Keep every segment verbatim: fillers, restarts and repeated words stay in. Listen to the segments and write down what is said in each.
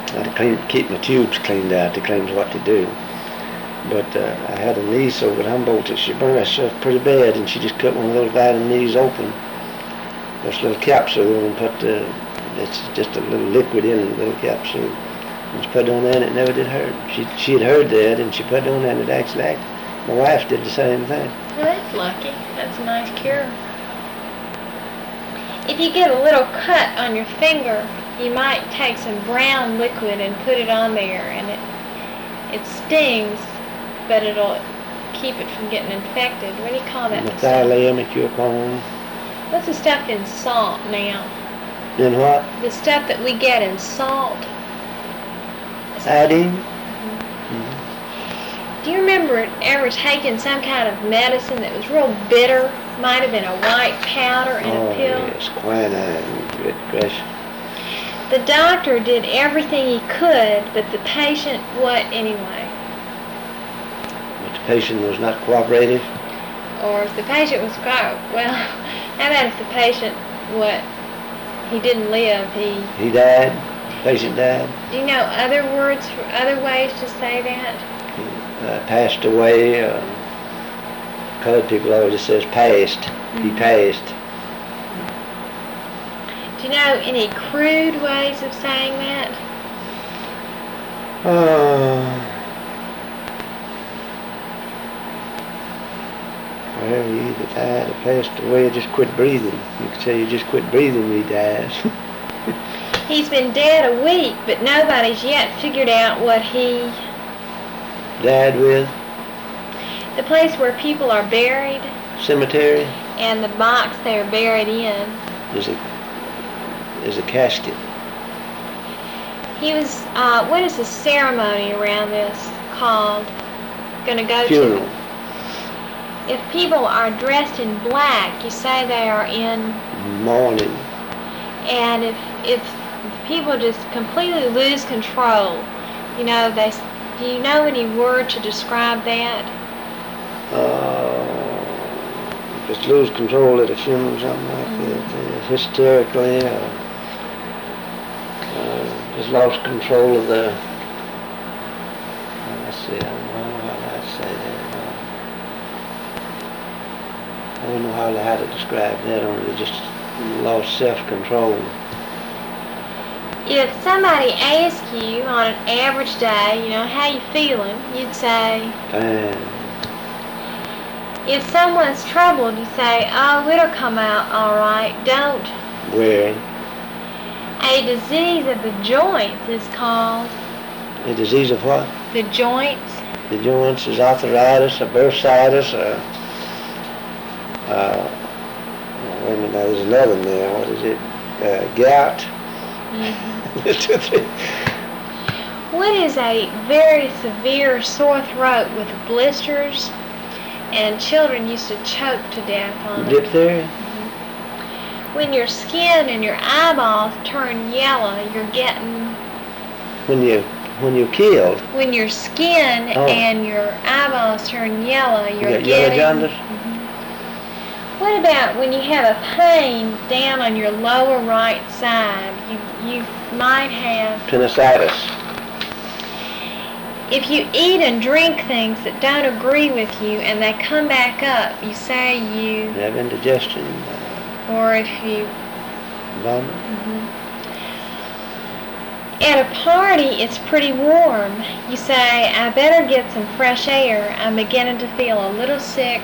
I had to clean, keep my tubes cleaned out to clean what to do. But uh, I had a niece over at Humboldt that she burned herself pretty bad, and she just cut one of those vitamin E's open. This little capsule, and put the, it's just a little liquid in it, a little capsule. And she put it on there and it never did hurt. She, she had heard that, and she put it on there and it actually acted. My wife did the same thing. Well, that's lucky. That's a nice cure. If you get a little cut on your finger, you might take some brown liquid and put it on there, and it it stings, but it'll keep it from getting infected. What do you call that? Methylamicupone. What's the stuff in salt now? In what? The stuff that we get in salt. Iodine? Mm-hmm. Mm-hmm. Do you remember ever taking some kind of medicine that was real bitter? Might have been a white powder in oh, a pill. Yes, quinine. Good gracious. The doctor did everything he could, but the patient what anyway? But the patient was not cooperative? Or if the patient was quite, well, how about if the patient, what, he didn't live, he... He died? The patient died? Do you know other words, for other ways to say that? He uh, passed away. Uh, colored people always just says passed. Mm-hmm. He passed. Do you know any crude ways of saying that? Uh, well, he either died or passed away or just quit breathing. You could say you just quit breathing when he dies. He's been dead a week, but nobody's yet figured out what he... died with? The place where people are buried. Cemetery? And the box they're buried in. Is a, is a casket. He was, uh, what is the ceremony around this called? Going to go Funeral. to? If people are dressed in black, you say they are in mourning. And if if people just completely lose control, you know, they, do you know any word to describe that? Uh, just lose control at a funeral, something like mm-hmm. that. Uh, hysterically, uh, uh, just lost control of the. Uh, let's see, I don't know how to say that. Uh, I don't know how to, how to describe that. Only just lost self-control. If somebody asked you on an average day, you know, how you feeling, you'd say. Fine. If someone's troubled, you say, oh, it'll come out all right. Don't. Where? A disease of the joints is called. A disease of what? The joints. The joints is arthritis or bursitis or, uh, wait a minute, now there's another one there. What is it? Uh, gout. Mm-hmm. Two, three. What is a very severe sore throat with blisters? And children used to choke to death on it. Diphtheria? Mm-hmm. When your skin and your eyeballs turn yellow, you're getting... When you, when you're killed? When your skin oh. and your eyeballs turn yellow, you're you got getting... yellow jaundice? Mm-hmm. What about when you have a pain down on your lower right side? You, you might have... Appendicitis. If you eat and drink things that don't agree with you and they come back up, you say you... You have indigestion. Or if you... Vomit. Mm-hmm. At a party, it's pretty warm. You say, I better get some fresh air. I'm beginning to feel a little sick.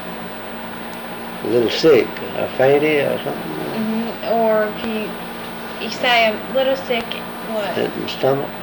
A little sick? A fainty or something? Mm-hmm. Or if you, you say, I'm a little sick, what? In the stomach?